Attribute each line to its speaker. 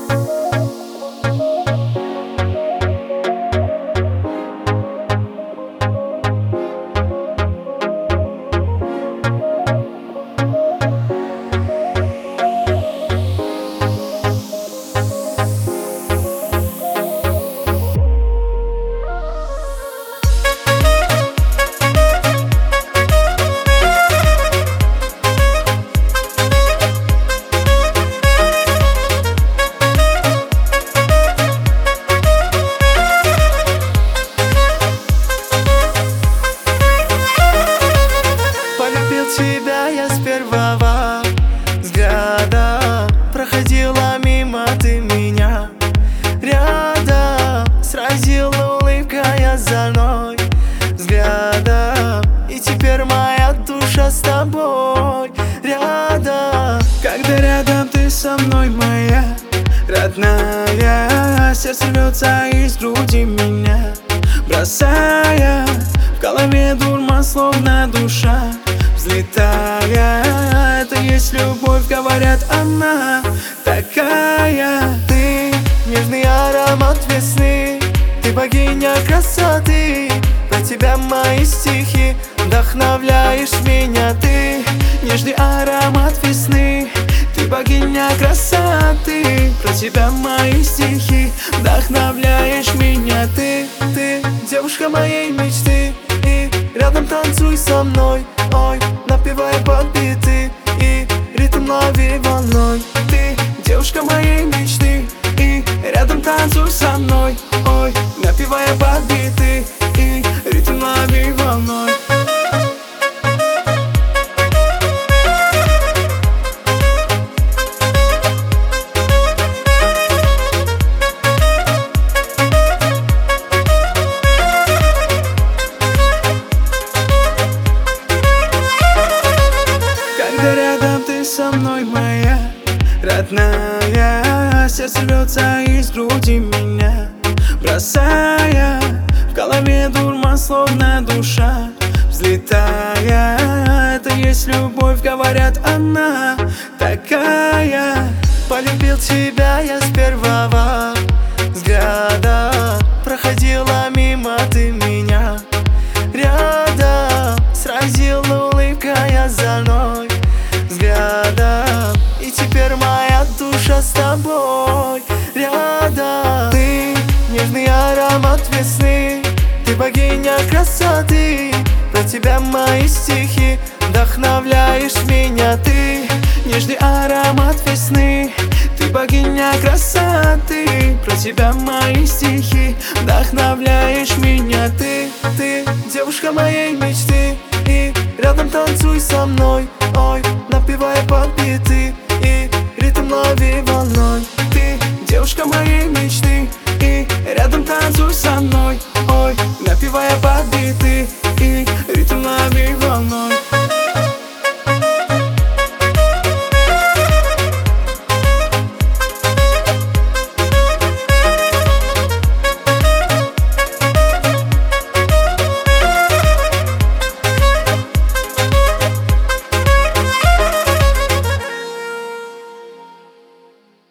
Speaker 1: Тебя я с первого взгляда, проходила мимо ты меня рядом, сразила улыбкой озорной взглядом. И теперь моя душа с тобой рядом. Когда рядом ты со мной, моя родная, сердце рвется из груди меня, бросая в голове дурман, словно душа взлетая. Это есть любовь, говорят, она такая. Ты нежный аромат весны, ты богиня красоты. Про тебя мои стихи, вдохновляешь меня. Ты нежный аромат весны, ты богиня красоты. Про тебя мои стихи, вдохновляешь меня. Ты девушка моей мечты, и рядом танцуй со мной. Ой, напевая под биты, и ритм лови волной. Ты девушка моей мечты, и рядом танцуй со мной. Ой, напевая под биты, и ритм лови волной. Когда рядом ты со мной, моя родная, сердце рвется из груди меня, бросая в голове дурман, словно душа взлетая. Это есть любовь, говорят, она такая. Полюбил тебя я с первого взгляда, проходила мимо ты меня рядом, сразила улыбкой озорной взглядом. И теперь моя душа с тобой рядом. Ты нежный аромат весны, ты богиня красоты. Про тебя мои стихи, вдохновляешь меня. Ты нежный аромат весны, ты богиня красоты. Про тебя мои стихи, вдохновляешь меня. Ты девушка моей мечты, и рядом танцуй со мной. Ой, напевая под биты, и ритм лови волной. Ты девушка моей мечты, и рядом танцуй со мной. Ой, напевая под